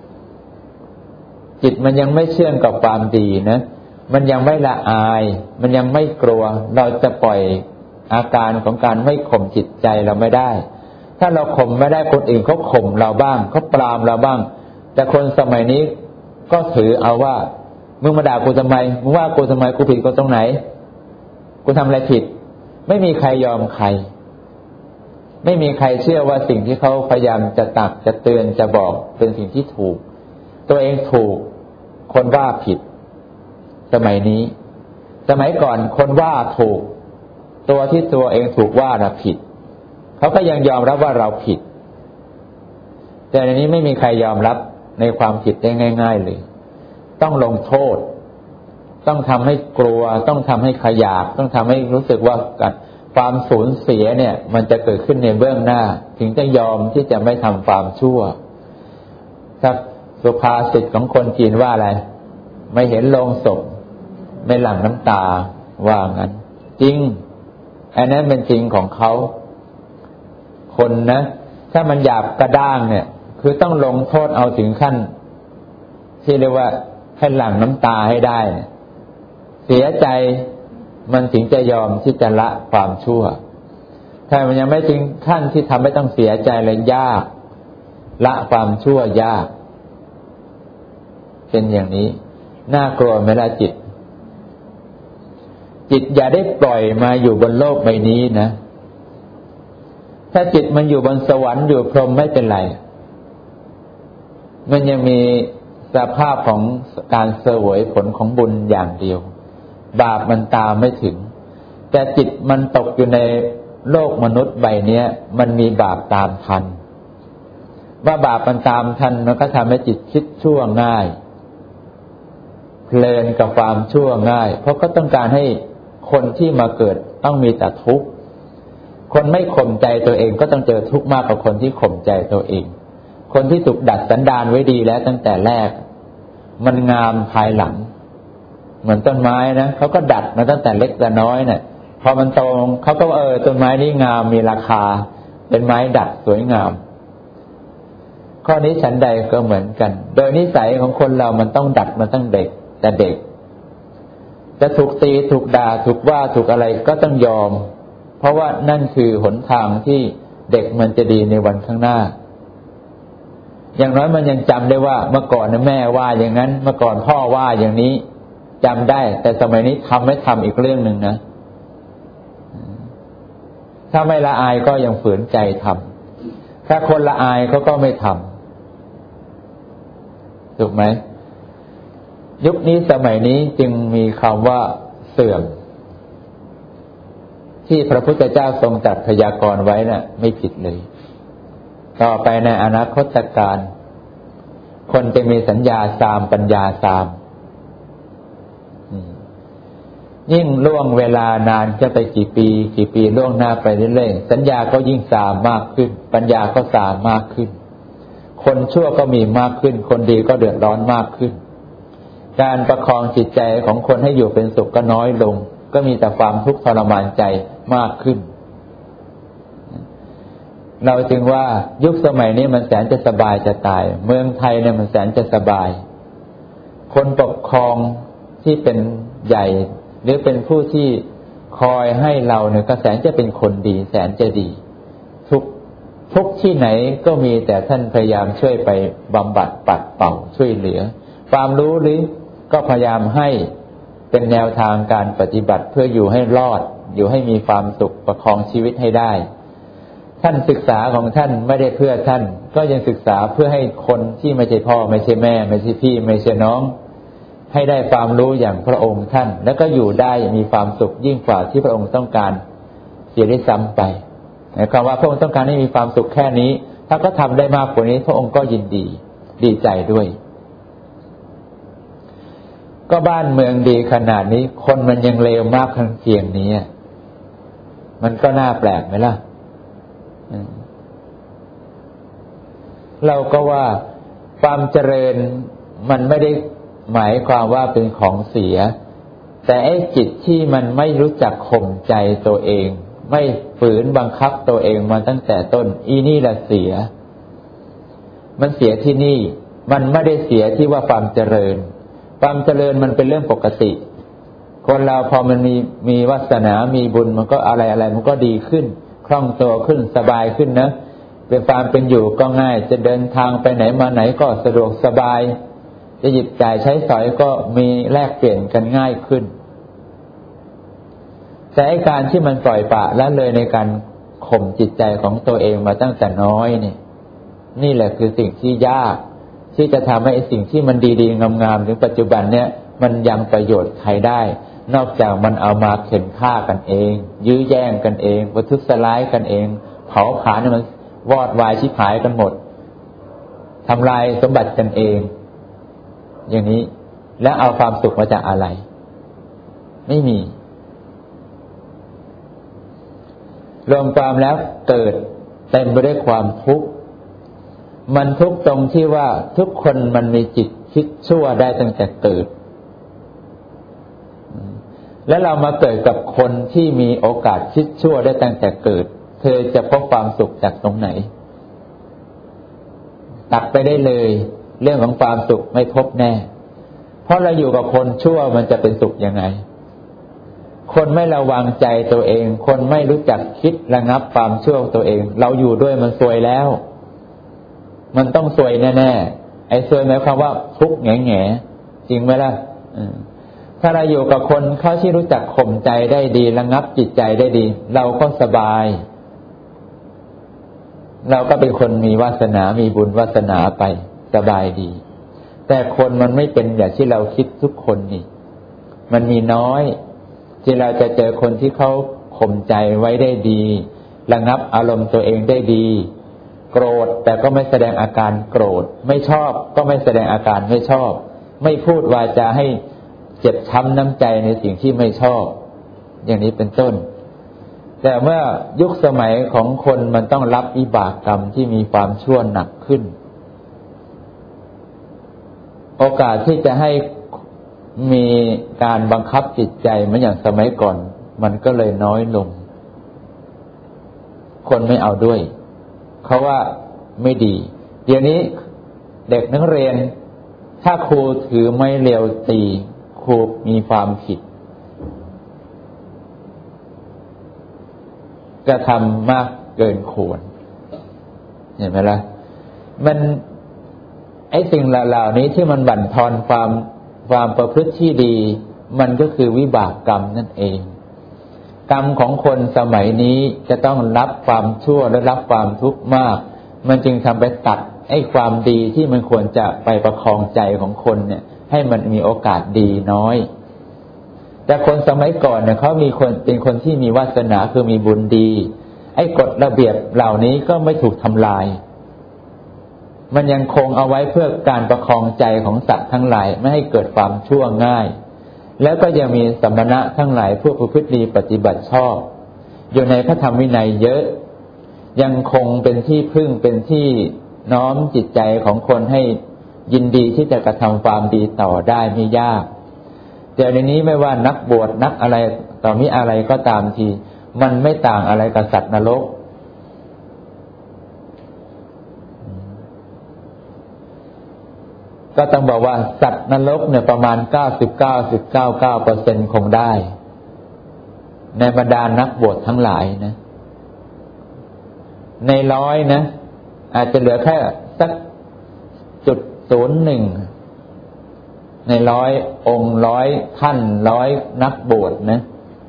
จิตมันยังไม่เชื่องกับความดีนะมันยังไม่ละอายมันยังไม่กลัวเราจะปล่อยอาการของการไม่ข่มจิตใจเราไม่ได้ถ้าเราข่มไม่ได้คนอื่นเขาข่มเราบ้างเขาปรามเราบ้างแต่คนสมัยนี้ก็ถือเอาว่ามึงมาด่ากูทำไมมึงว่ากูทำไมกูผิดกูตรงไหนกูทำอะไรผิดไม่มีใครยอมใครไม่มีใครเชื่อว่าสิ่งที่เขาพยายามจะตักจะเตือนจะบอกเป็นสิ่งที่ถูกตัวเองถูกคนว่าผิดสมัยนี้สมัยก่อนคนว่าถูกตัวที่ตัวเองถูกว่าน่ะผิดเขาก็ยังยอมรับว่าเราผิดแต่ในนี้ไม่มีใครยอมรับในความผิดได้ง่ายๆเลยต้องลงโทษต้องทำให้กลัวต้องทำให้ขยาดต้องทำให้รู้สึกว่าความสูญเสียเนี่ยมันจะเกิดขึ้นในเบื้องหน้าถึงจะยอมที่จะไม่ทำความชั่วถ้าสุภาษิตของคนจีนว่าอะไรไม่เห็นโลงศพไม่หลั่งน้ำตาว่างั้นจริงอันนั้นเป็นจริงของเขาคนนะถ้ามันหยาบกระด้างเนี่ยคือต้องลงโทษเอาถึงขั้นที่เรียกว่าให้หลั่งน้ำตาให้ได้เสียใจมันถึงจะยอมที่จะละความชั่วถ้ามันยังไม่ถึงขั้นที่ทำให้ต้องเสียใจเลยยากละความชั่วยากเป็นอย่างนี้น่ากลัวไหมล่ะจิตจิตอย่าได้ปล่อยมาอยู่บนโลกใบนี้นะถ้าจิตมันอยู่บนสวรรค์อยู่พรหมไม่เป็นไรมันยังมีสภาพของการเสวยผลของบุญอย่างเดียวบาปมันตามไม่ถึงแต่จิตมันตกอยู่ในโลกมนุษย์ใบนี้มันมีบาปตามทันว่าบาปมันตามทันมันก็ทำให้จิตคิดชั่วง่ายเพลินกับความชั่วง่ายเพราะก็ต้องการให้คนที่มาเกิดต้องมีแต่ทุกข์คนไม่ข่มใจตัวเองก็ต้องเจอทุกข์มากกว่าคนที่ข่มใจตัวเองคนที่ถูกดัดสันดานไว้ดีแล้วตั้งแต่แรกมันงามภายหลังเหมือนต้นไม้นะเขาก็ดัดมาตั้งแต่เล็กแต่น้อยเนี่ยพอมันโตเขาก็เออต้นไม้นี้งามมีราคาเป็นไม้ดัดสวยงามข้อนี้ฉันใดก็เหมือนกันโดยนิสัยของคนเรามันต้องดัดมาตั้งเด็กแต่เด็กจะถูกตีถูกด่าถูกว่าถูกอะไรก็ต้องยอมเพราะว่านั่นคือหนทางที่เด็กมันจะดีในวันข้างหน้าอย่างน้อยมันยังจำได้ว่าเมื่อก่อนนะแม่ว่าอย่างนั้นเมื่อก่อนพ่อว่าอย่างนี้จำได้แต่สมัยนี้ทำไม่ทำอีกเรื่องหนึ่งนะถ้าไม่ละอายก็ยังฝืนใจทำถ้าคนละอายเขาก็ไม่ทำถูกไหมยุคนี้สมัยนี้จึงมีคำว่าเสื่อมที่พระพุทธเจ้าทรงตรัสพยากรณ์ไว้น่ะไม่ผิดเลยต่อไปในอนาคตการคนจะมีสัญญาสามปัญญาสามยิ่งล่วงเวลานานจะไปกี่ปีกี่ปีล่วงหน้าไปเรื่อยๆสัญญาก็ยิ่งสามมากขึ้นปัญญาก็สามมากขึ้นคนชั่วก็มีมากขึ้นคนดีก็เดือดร้อนมากขึ้นการประคองจิตใจของคนให้อยู่เป็นสุขก็น้อยลงก็มีแต่ความทุกข์ทรมานใจมากขึ้นเราจึงว่ายุคสมัยนี้มันแสนจะสบายจะตายเมืองไทยเนี่ยมันแสนจะสบายคนปกครองที่เป็นใหญ่หรือเป็นผู้ที่คอยให้เราเนี่ยก็แสนจะเป็นคนดีแสนจะดีทุกทุกที่ไหนก็มีแต่ท่านพยายามช่วยไปบำบัดปัดเป่าช่วยเหลือความรู้หรือก็พยายามให้เป็นแนวทางการปฏิบัติเพื่ออยู่ให้รอดอยู่ให้มีความสุขประคองชีวิตให้ได้ท่านศึกษาของท่านไม่ได้เพื่อท่านก็ยังศึกษาเพื่อให้คนที่ไม่ใช่พ่อไม่ใช่แม่ไม่ใช่พี่ไม่ใช่น้องให้ได้ความรู้อย่างพระองค์ท่านแล้วก็อยู่ได้มีความสุขยิ่งกว่าที่พระองค์ต้องการเสียได้ซ้ำไปหมายความว่าพระองค์ต้องการให้มีความสุขแค่นี้ถ้าก็ทำได้มากกว่านี้พระองค์ก็ยินดีดีใจด้วยก็บ้านเมืองดีขนาดนี้คนมันยังเลวมากเพียงนี้มันก็น่าแปลกไหมล่ะเราก็ว่าความเจริญมันไม่ได้หมายความว่าเป็นของเสียแต่ไอ้จิตที่มันไม่รู้จักข่มใจตัวเองไม่ฝืนบังคับตัวเองมาตั้งแต่ต้นอีนี่แหละเสียมันเสียที่นี่มันไม่ได้เสียที่ว่าความเจริญความเจริญมันเป็นเรื่องปกติคนเราพอมันมีมีวาสนามีบุญมันก็อะไรอะไรมันก็ดีขึ้นคล่องตัวขึ้นสบายขึ้นนะเป็นความเป็นอยู่ก็ง่ายจะเดินทางไปไหนมาไหนก็สะดวกสบายจะหยิบจ่ายใช้สอยก็มีแลกเปลี่ยนกันง่ายขึ้นแต่ไอ้การที่มันปล่อยปละละเลยในการข่มจิตใจของตัวเองมาตั้งแต่น้อยนี่นี่แหละคือสิ่งที่ยากที่จะทำให้ไอ้สิ่งที่มันดีๆงามๆถึงปัจจุบันเนี่ยมันยังประโยชน์ใครได้นอกจากมันเอามาเข็นฆ่ากันเองยื้อแย่งกันเองประทุษร้ายกันเองเผาผลาญมันวอดวายชิบหายกันหมดทำลายสมบัติกันเองอย่างนี้แล้วเอาความสุขมาจากอะไรไม่มีรวมความแล้วเกิดเต็มไปด้วยความทุกข์มันทุกข์ตรงที่ว่าทุกคนมันมีจิตคิดชั่วได้ตั้งแต่เกิดแล้วเรามาเกิดกับคนที่มีโอกาสคิดชั่วได้ตั้งแต่เกิดเธอจะพบความสุขจากตรงไหนตัดไปได้เลยเรื่องของความสุขไม่พบแน่เพราะเราอยู่กับคนชั่วมันจะเป็นสุขยังไงคนไม่ระวังใจตัวเองคนไม่รู้จักคิดระงับความชั่วตัวเองเราอยู่ด้วยมันซวยแล้วมันต้องซวยแน่ๆไอ้ซวยหมายความว่าทุกข์แง่ๆจริงไหมล่ะถ้าเราอยู่กับคนเขาที่รู้จักข่มใจได้ดีระงับจิตใจได้ดีเราก็สบายเราก็เป็นคนมีวาสนามีบุญวาสนาไปสบายดีแต่คนมันไม่เป็นอย่างที่เราคิดทุกคนนี่มันมีน้อยที่เราจะเจอคนที่เขาข่มใจไว้ได้ดีระงับอารมณ์ตัวเองได้ดีโกรธแต่ก็ไม่แสดงอาการโกรธไม่ชอบก็ไม่แสดงอาการไม่ชอบไม่พูดวาจาให้เจ็บช้ำน้ำใจในสิ่งที่ไม่ชอบอย่างนี้เป็นต้นแต่เมื่อยุคสมัยของคนมันต้องรับวิบากกรรมที่มีความชั่วหนักขึ้นโอกาสที่จะให้มีการบังคับจิตใจเหมือนอย่างสมัยก่อนมันก็เลยน้อยลงคนไม่เอาด้วยเขาว่าไม่ดีเดี๋ยวนี้เด็กนักเรียนถ้าครูถือไม้เรียวตีครูมีความผิดกระทำมากเกินควรเห็นไหมล่ะมันไอ้สิ่งเหล่านี้ที่มันบั่นทอนความความประพฤติที่ดีมันก็คือวิบากกรรมนั่นเองกรรมของคนสมัยนี้จะต้องรับความชั่วและรับความทุกข์มากมันจึงทำไปตัดไอ้ความดีที่มันควรจะไปประคองใจของคนเนี่ยให้มันมีโอกาสดีน้อยแต่คนสมัยก่อนเนี่ยเขามีคนเป็นคนที่มีวาสนาคือมีบุญดีไอ้กฎระเบียบเหล่านี้ก็ไม่ถูกทำลายมันยังคงเอาไว้เพื่อการประคองใจของสัตว์ทั้งหลายไม่ให้เกิดความชั่วง่ายแล้วก็ยังมีสมณะทั้งหลายผู้ประพฤติดีปฏิบัติชอบอยู่ในพระธรรมวินัยเยอะยังคงเป็นที่พึ่งเป็นที่น้อมจิตใจของคนให้ยินดีที่จะกระทำความดีต่อได้ไม่ยากแต่ในนี้ไม่ว่านักบวชนักอะไรต่อมิอะไรก็ตามทีมันไม่ต่างอะไรกับสัตว์นรกก็ต้องบอกว่าสัตว์นรกเนี่ยประมาณ เก้าสิบเก้าจุดเก้าเก้าเปอร์เซ็นต์ คงได้ในบรรดานักบวชทั้งหลายนะในร้อยนะอาจจะเหลือแค่สักจุดศูนย์หนึ่งในร้อยองค์ร้อยท่านร้อยนักบวชนะ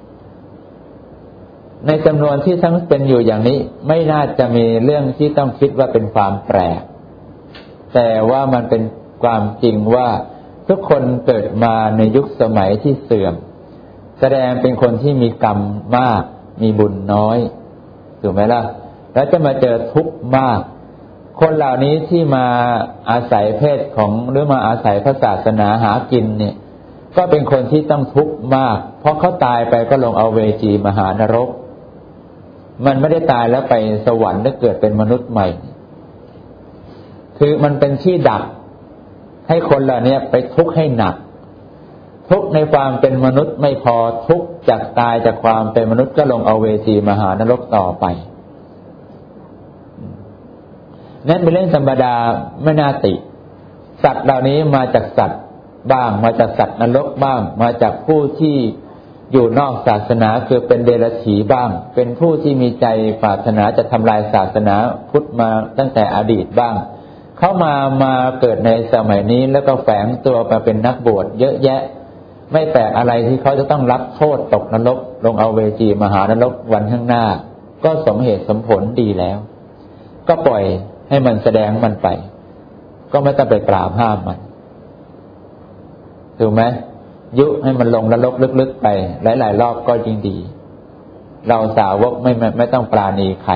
ในจำนวนที่ทั้งเป็นอยู่อย่างนี้ไม่น่าจะมีเรื่องที่ต้องคิดว่าเป็นความแปลกแต่ว่ามันเป็นความจริงว่าทุกคนเกิดมาในยุคสมัยที่เสื่อมแสดงเป็นคนที่มีกรรมมากมีบุญน้อยถูกไหมล่ะแล้วจะมาเจอทุกข์มากคนเหล่านี้ที่มาอาศัยเพศของหรือมาอาศัยพระศาสนาหากินเนี่ยก็เป็นคนที่ต้องทุกข์มากเพราะเขาตายไปก็ลงเอาเวจีมหานรกมันไม่ได้ตายแล้วไปสวรรค์แล้วเกิดเป็นมนุษย์ใหม่คือมันเป็นที่ดักให้คนเหล่านี้ไปทุกข์ให้หนักทุกข์ในความเป็นมนุษย์ไม่พอทุกข์จากตายจากความเป็นมนุษย์ก็ลงเอาเวจีมหานรกต่อไปนั่นเป็นเรื่องธรรมดาไม่น่าติสัตว์เหล่านี้มาจากสัตว์บ้างมาจากสัตว์นรกบ้างมาจากผู้ที่อยู่นอกศาสนาคือเป็นเดรัจฉีบ้างเป็นผู้ที่มีใจปรารถนาจะทำลายศาสนาพุทธมาตั้งแต่อดีตบ้างเขามามาเกิดในสมัยนี้แล้วก็แฝงตัวมาเป็นนักบวชเยอะแยะไม่แปลกอะไรที่เขาจะต้องรับโทษตกนรกลงเอาเวจีมหานรกวันข้างหน้าก็สมเหตุสมผลดีแล้วก็ปล่อยให้มันแสดงมันไปก็ไม่ต้องไปปราบห้ามมันถูกไหมยุให้มันลงนรกลึกๆไปหลายๆรอบก็ยิ่งดีเราสาวกไม่ไม่ต้องปราณีใคร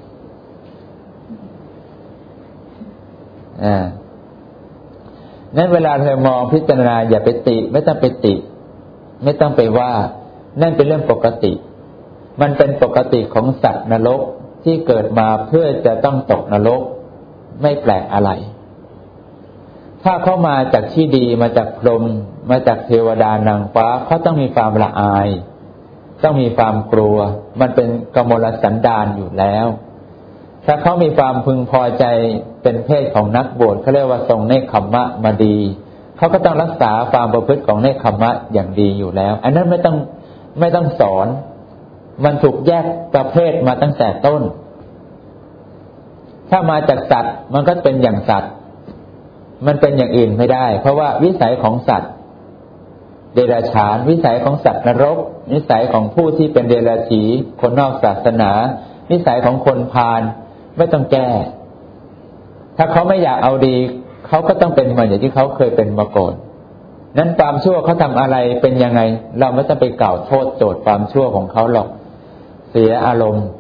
อ่านั้นเวลาเธอมองพิจารณาอย่าไปติไม่ต้องไปติไม่ต้องไปว่านั่นเป็นเรื่องปกติมันเป็นปกติของสัตว์นรกที่เกิดมาเพื่อจะต้องตกนรกไม่แปลกอะไรถ้าเขามาจากที่ดีมาจากพรหมมาจากเทวดานางฟ้าเขาต้องมีความละอายต้องมีความกลัวมันเป็นกมลสันดานอยู่แล้วถ้าเขามีความพึงพอใจเป็นเพศของนักบวชเขาเรียกว่าทรงเนคขมมะมาดีเขาก็ต้องรักษาความประพฤติของเนคขมมะอย่างดีอยู่แล้วอันนั้นไม่ต้องไม่ต้องสอนมันถูกแยกประเภทมาตั้งแต่ต้นถ้ามาจากสัตว์มันก็เป็นอย่างสัตว์มันเป็นอย่างอื่นไม่ได้เพราะว่าวิสัยของสัตว์เดรัจฉานวิสัยของสัตว์นรกนิสัยของผู้ที่เป็นเดรัจฉีคนนอกศาสนานิสัยของคนพาลไม่ต้องแก้ถ้าเขาไม่อยากเอาดีเขาก็ต้องเป็นเหมือนอย่างที่เขาเคยเป็นมาก่อนนั้นความชั่วเขาทำอะไรเป็นยังไงเราไม่ต้องไปกล่าวโทษโจทย์ความชั่วของเขาหรอกเสียอารมณ์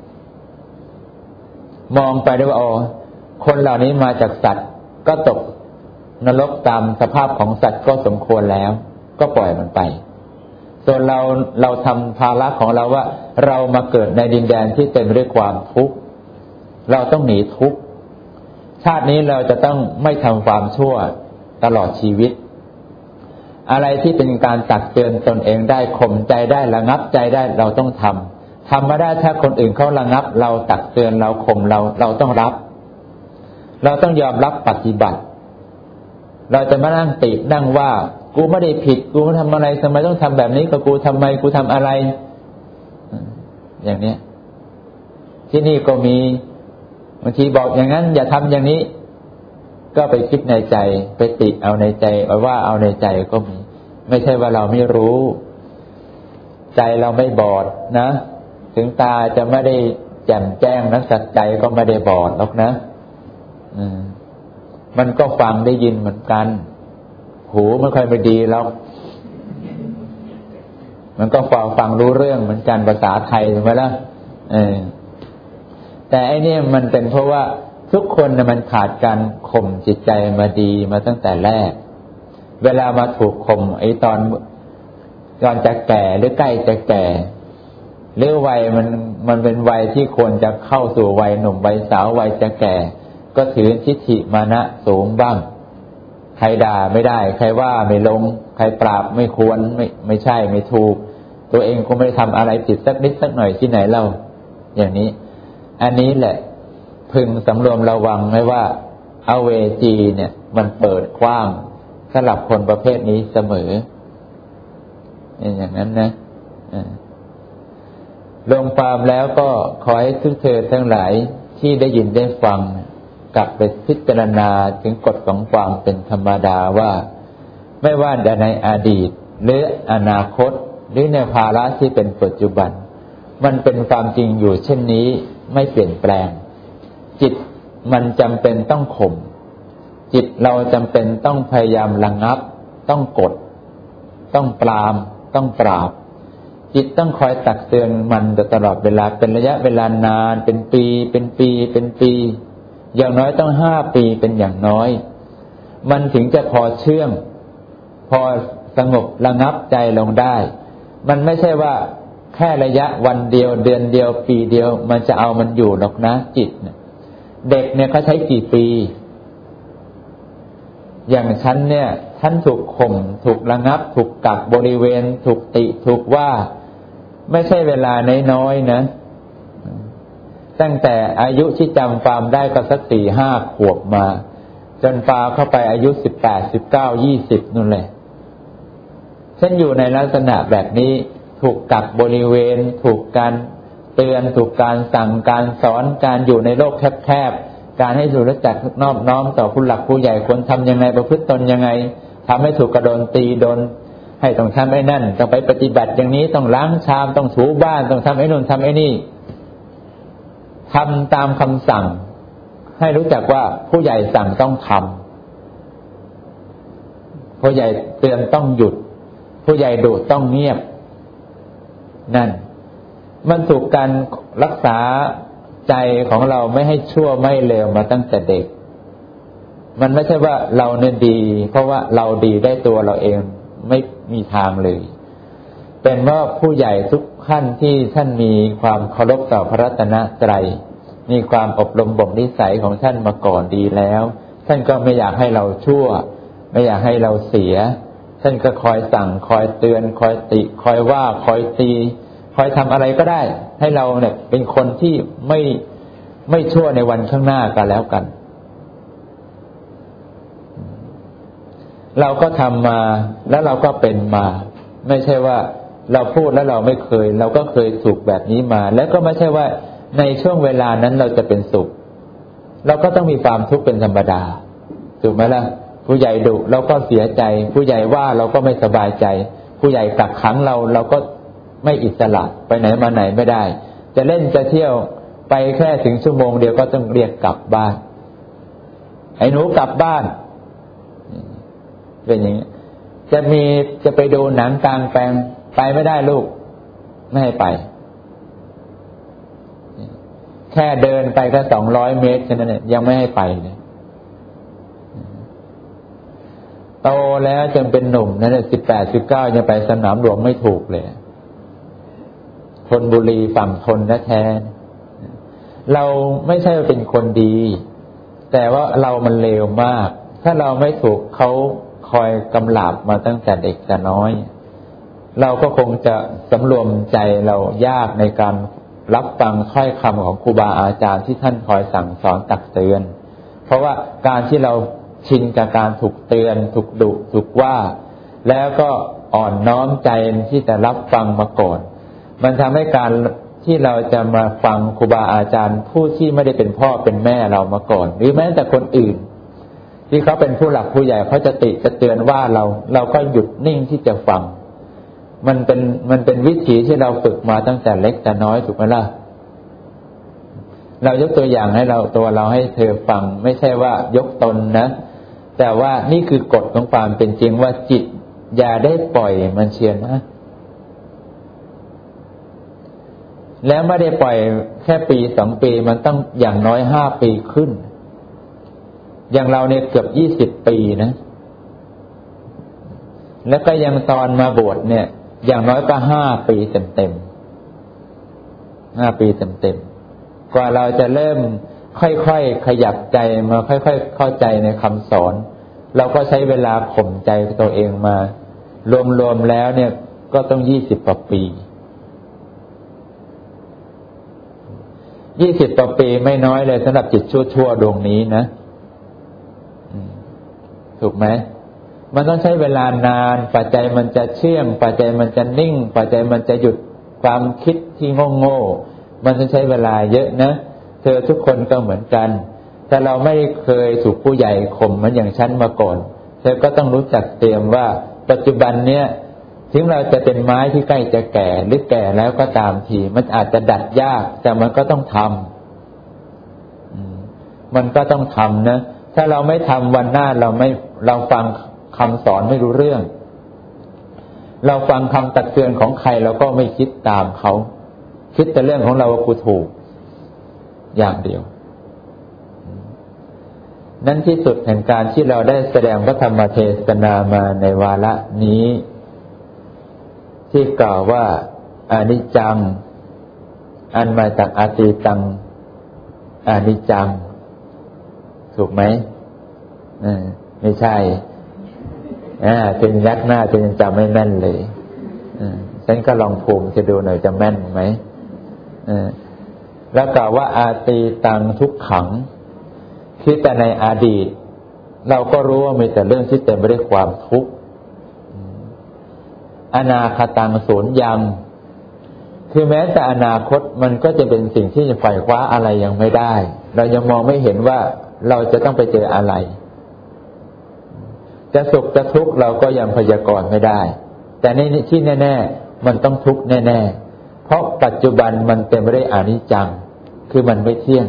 มองไปด้วยว่าอ๋อคนเหล่านี้มาจากสัตว์ก็ตกนรกตามสภาพของสัตว์ก็สมควรแล้วก็ปล่อยมันไปส่วนเราเราทำภาระของเราว่าเรามาเกิดในดินแดนที่เต็มไปด้วยความทุกข์เราต้องหนีทุกข์ชาตินี้เราจะต้องไม่ทำความชั่วตลอดชีวิตอะไรที่เป็นการตักเตือนตนเองได้ข่มใจได้ระงับใจได้เราต้องทำทำมาได้ถ้าคนอื่นเขาระงับเราตักเตือนเราข่มเราเราต้องรับเราต้องยอมรับปฏิบัติเราจะมานั่งตินั่งว่ากูไม่ได้ผิดกูทำอะไรทำไมต้องทำแบบนี้กับกูทำไมกูทำอะไรอย่างเนี้ยที่นี่ก็มีบางทีบอกอย่างนั้นอย่าทำอย่างนี้ก็ไปคิดในใจไปติเอาในใจเอาว่าเอาในใจก็มีไม่ใช่ว่าเราไม่รู้ใจเราไม่บอดนะถึงตาจะไม่ได้แจ่มแจ้งนักสัจใจก็ไม่ได้บอดหรอกนะอืมมันก็ฟังได้ยินเหมือนกันหูไม่ค่อยไม่ดีแล้วมันก็ฟังฟังรู้เรื่องเหมือนกันภาษาไทยถูกไหมล่ะเออแต่ไอ้นี่มันเป็นเพราะว่าทุกคนเนี่ยมันขาดการข่มจิตใจมาดีมาตั้งแต่แรกเวลามาถูกข่มไอ้ตอนตอนจะแก่หรือใกล้จะแก่หรือวัยมันมันเป็นวัยที่ควรจะเข้าสู่วัยหนุ่มวัยสาววัยจะแก่ก็ถือทิฏฐิมานะสูงบ้างใครด่าไม่ได้ใครว่าไม่ลงใครปราบไม่ควรไม่ไม่ใช่ไม่ถูกตัวเองก็ไม่ได้ทำอะไรผิดสักนิดสักหน่อยที่ไหนเล่าอย่างนี้อันนี้แหละพึงสำรวมระวังไว้ว่าอเวจีเนี่ยมันเปิดกว้างสำหรับคนประเภทนี้เสมออย่างนั้นนะลงความแล้วก็ขอให้ทุกเธอทั้งหลายที่ได้ยินได้ฟังกลับไปพิจารณาถึงกฎของความเป็นธรรมดาว่าไม่ว่าในอดีตหรืออนาคตหรือในภาระที่เป็นปัจจุบันมันเป็นความจริงอยู่เช่นนี้ไม่เปลี่ยนแปลงจิตมันจำเป็นต้องข่มจิตเราจำเป็นต้องพยายามระงับต้องกดต้องปรามต้องปราบจิตต้องคอยตักเตือนมันตลอดเวลาเป็นระยะเวลานานเป็นปีเป็นปีเป็นปีอย่างน้อยต้องห้าปีเป็นอย่างน้อยมันถึงจะพอเชื่องพอสงบระงับใจลงได้มันไม่ใช่ว่าแค่ระยะวันเดียวเดือนเดียวปีเดียวมันจะเอามันอยู่หรอกนะจิตเนี่ยเด็กเนี่ยเขาใช้กี่ปีอย่างฉันเนี่ยฉันถูกข่มถูกระงับถูกกักบริเวณถูกติถูกว่าไม่ใช่เวลาน้อยๆนะตั้งแต่อายุที่จำความได้ก็สักสี่ห้าขวบมาจนฟาเข้าไปอายุสิบแปดสิบเก้ายี่สิบนู่นแหละฉันอยู่ในลักษณะแบบนี้ถูกกักบริเวณถูกการเตือนถูกการสั่งการสอนการอยู่ในโลกแคบๆการให้รู้จักนอบน้อมต่อผู้หลักผู้ใหญ่ควรทำยังไงประพฤติตนยังไงทำให้ถูกกระโดนตีโดนให้ต้องทำไอ้นั่นต้องไปปฏิบัติอย่างนี้ต้องล้างชามต้องถูบ้านต้องทำไอ้นู่นทำไอ้นี่ทำตามคำสั่งให้รู้จักว่าผู้ใหญ่สั่งต้องทำผู้ใหญ่เตือนต้องหยุดผู้ใหญ่ดุต้องเงียบนั่นมันถูกการรักษาใจของเราไม่ให้ชั่วไม่เลวมาตั้งแต่เด็กมันไม่ใช่ว่าเราเนี่ยดีเพราะว่าเราดีได้ตัวเราเองไม่มีทางเลยเป็นว่าผู้ใหญ่ทุกขั้นที่ท่านมีความเคารพต่อพระรัตนตรัยมีความอบรมบ่มนิสัยของท่านมาก่อนดีแล้วท่านก็ไม่อยากให้เราชั่วไม่อยากให้เราเสียท่านก็คอยสั่งคอยเตือนคอยติคอยว่าคอยตีคอยทำอะไรก็ได้ให้เราเนี่ยเป็นคนที่ไม่ไม่ชั่วในวันข้างหน้ากันแล้วกันเราก็ทำมาแล้วเราก็เป็นมาไม่ใช่ว่าเราพูดแล้วเราไม่เคยเราก็เคยสุขแบบนี้มาแล้วก็ไม่ใช่ว่าในช่วงเวลานั้นเราจะเป็นสุขเราก็ต้องมีความทุกข์เป็นธรรมดาถูกไหมล่ะผู้ใหญ่ดุเราก็เสียใจผู้ใหญ่ว่าเราก็ไม่สบายใจผู้ใหญ่กักขังเราเราก็ไม่อิสระไปไหนมาไหนไม่ได้จะเล่นจะเที่ยวไปแค่ถึงชั่วโมงเดียวก็ต้องเรียกกลับบ้านไอ้หนูกลับบ้านเป็นอย่างนี้จะมีจะไปดูหนังกลางแปลงไปไม่ได้ลูกไม่ให้ไปแค่เดินไปแค่สองร้อยเมตรแค่นั้นเนี่ยยังไม่ให้ไปเลยโตแล้วจนเป็นหนุ่มนั่นแหละสิบแปดสิบเก้ายังไปสนามหลวงไม่ถูกเลยธนบุรีฝั่งทนแท้ๆเราไม่ใช่เป็นคนดีแต่ว่าเรามันเลวมากถ้าเราไม่ถูกเขาคอยกำลาบมาตั้งแต่เด็กแต่น้อยเราก็คงจะสำรวมใจเรายากในการรับฟังถ้อยคำของครูบาอาจารย์ที่ท่านคอยสั่งสอนตักเตือนเพราะว่าการที่เราชินกับการถูกเตือนถูกดุถูกว่าแล้วก็อ่อนน้อมใจที่จะรับฟังมาก่อนมันทำให้การที่เราจะมาฟังครูบาอาจารย์ผู้ที่ไม่ได้เป็นพ่อเป็นแม่เรามาก่อนหรือแม้แต่คนอื่นที่เขาเป็นผู้หลักผู้ใหญ่เขาจะติจะเตือนว่าเราเราก็หยุดนิ่งที่จะฟังมันเป็นมันเป็นวิถีที่เราฝึกมาตั้งแต่เล็กแต่น้อยถูกไหมล่ะเรายกตัวอย่างให้เราตัวเราให้เธอฟังไม่ใช่ว่ายกตนนะแต่ว่านี่คือกฎของความเป็นจริงว่าจิตอย่าได้ปล่อยมันเชียร์นะแล้วไม่ได้ปล่อยแค่ปีสองปีมันต้องอย่างน้อยห้าปีขึ้นอย่างเราเนี่ยเกือบยี่สิบปีนะแล้วก็ยังตอนมาบวชเนี่ยอย่างน้อยก็ห้าปีเต็มๆห้าปีเต็มๆกว่าเราจะเริ่มค่อยๆขยับใจมาค่อยๆเข้าใจในคำสอนเราก็ใช้เวลาข่มใจตัวเองมารวมๆแล้วเนี่ยก็ต้องยี่สิบกว่าปียี่สิบกว่าปีไม่น้อยเลยสำหรับจิตชั่วๆดวงนี้นะถูกไหมมันต้องใช้เวลานานปัจจัยมันจะเชื่องปัจจัยมันจะนิ่งปัจจัยมันจะหยุดความคิดที่โง่ๆมันจะใช้เวลาเยอะนะเธอทุกคนก็เหมือนกันถ้าเราไม่เคยถูกผู้ใหญ่ข่มเหมือนอย่างฉันมาก่อนเธอก็ต้องรู้จักเตรียมว่าปัจจุบันเนี้ยถึงเราจะเป็นไม้ที่ใกล้จะแก่หรือแก่แล้วก็ตามทีมันอาจจะดัดยากแต่มันก็ต้องทำมันก็ต้องทำนะถ้าเราไม่ทำวันหน้าเราไม่เราฟังคำสอนไม่รู้เรื่องเราฟังคำตักเตือนของใครเราก็ไม่คิดตามเขาคิดแต่เรื่องของเราว่ากูถูกอย่างเดียวนั่นที่สุดแห่งการที่เราได้แสดงพระธรรมเทศนามาในวาระนี้ที่กล่าวว่าอนิจจังอันมาจากอาตีตังอนิจจังถูกไหมไม่ใช่อ่าเป็นยักหน้าจนจำไม่แม่นเลยอ่าฉันก็ลองภูมิจะดูหน่อยจะแม่นไหมอ่าแล้วกล่าวว่าอาตีตังทุกขังที่แต่ในอดีตเราก็รู้ว่ามีแต่เรื่องที่เต็มไปด้วยความทุกข์อนาคตังสูญยังคือแม้แต่อนาคตมันก็จะเป็นสิ่งที่จะไขว่คว้าอะไรยังไม่ได้เรายังมองไม่เห็นว่าเราจะต้องไปเจออะไรจะสุขจะทุกข์เราก็ยังพยากรณ์ไม่ได้แต่ในที่แน่ๆมันต้องทุกข์แน่ๆเพราะปัจจุบันมันเต็มไปด้วยอนิจจังคือมันไม่เที่ยง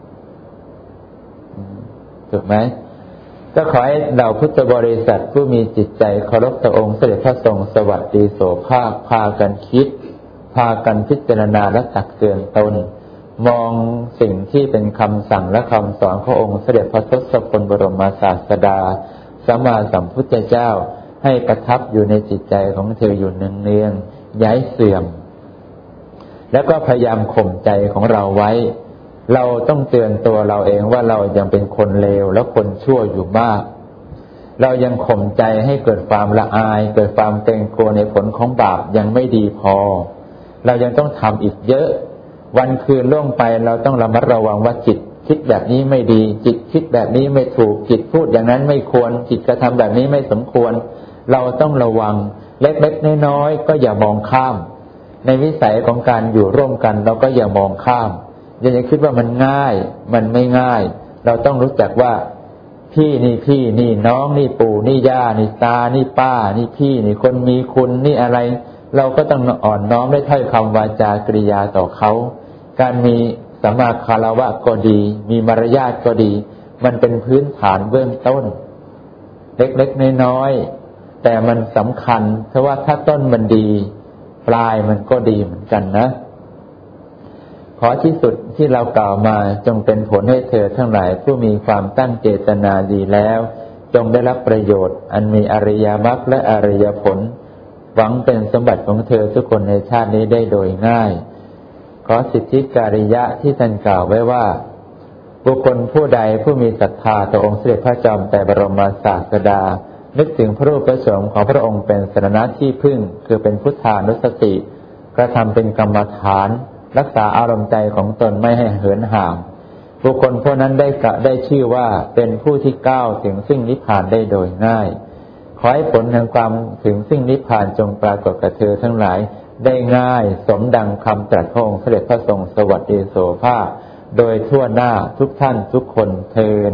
ถูกไหมก็ขอให้เราพุทธบริษัทผู้มีจิตใจเคารพต่อองค์เสด็จพระทรงสวัสดีโสภาคพากันคิดพากันพิจารณาและตักเตือนตนมองสิ่งที่เป็นคำสั่งและคำสอนขององค์เสด็จพระทศพลบรมศาสดาสัมมาสัมพุทธเจ้าให้ประทับอยู่ในจิตใจของเธออยู่เนืองๆย้ายเสื่อมแล้วก็พยายามข่มใจของเราไว้เราต้องเตือนตัวเราเองว่าเรายังเป็นคนเลวและคนชั่วอยู่มากเรายังข่มใจให้เกิดความละอายเกิดความเกรงกลัวในผลของบาปยังไม่ดีพอเรายังต้องทำอีกเยอะวันคืนล่วงไปเราต้องระมัดระวังว่าจิตคิดแบบนี้ไม่ดีจิตคิดแบบนี้ไม่ถูกจิตพูดอย่างนั้นไม่ควรจิตกระทำแบบนี้ไม่สมควรเราต้องระวังเล็กๆน้อยๆก็อย่ามองข้ามในวิสัยของการอยู่ร่วมกันเราก็อย่ามองข้ามอย่าอย่าคิดว่ามันง่ายมันไม่ง่ายเราต้องรู้จักว่าพี่นี่พี่นี่น้องนี่ปู่นี่ย่านี่ตานี่ป้านี่พี่นี่คนมีคุณนี่อะไรเราก็ต้องอ่อนน้อมด้วยถ้อยคำวาจากริยาต่อเขาการมีสัมมาคารวะก็ดีมีมารยาทก็ดีมันเป็นพื้นฐานเบื้องต้นเล็กๆน้อยๆแต่มันสำคัญเพราะว่าถ้าต้นมันดีปลายมันก็ดีเหมือนกันนะขอที่สุดที่เรากล่าวมาจงเป็นผลให้เธอทั้งหลายผู้มีความตั้งเจตนาดีแล้วจงได้รับประโยชน์อันมีอริยมรรคและอริยผลหวังเป็นสมบัติของเธอทุกคนในชาตินี้ได้โดยง่ายขอสิทธิการิยะที่ท่านกล่าวไว้ว่าบุคคลผู้ใดผู้มีศรัทธาต่อองค์เสด็จพระจอมไตรบรมศาสดานึกถึงพระรูปพระชนม์ของพระองค์เป็นสรณะที่พึ่งคือเป็นพุทธานุสติกระทำเป็นกรรมฐานรักษาอารมณ์ใจของตนไม่ให้เหินห่างบุคคลผู้นั้นได้กะได้ชื่อว่าเป็นผู้ที่ก้าวถึงซึ่งนิพพานได้โดยง่ายขอให้ผลแห่งความถึงซึ่งนิพพานจงปรากฏกับเธอทั้งหลายได้ง่ายสมดังคำตรัสขององค์เสด็จพระทรงสวัสดีโสภาคโดยทั่วหน้าทุกท่านทุกคนเทิน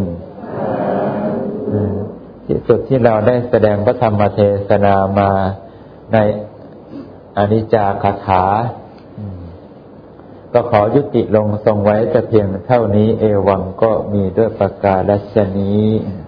ที่สุดที่เราได้แสดงพระธรรมเทศนามาในอนิจจาคถาก็ขอยุติลงทรงไว้แต่เพียงเท่านี้เอวังก็มีด้วยประกาศฉะนี้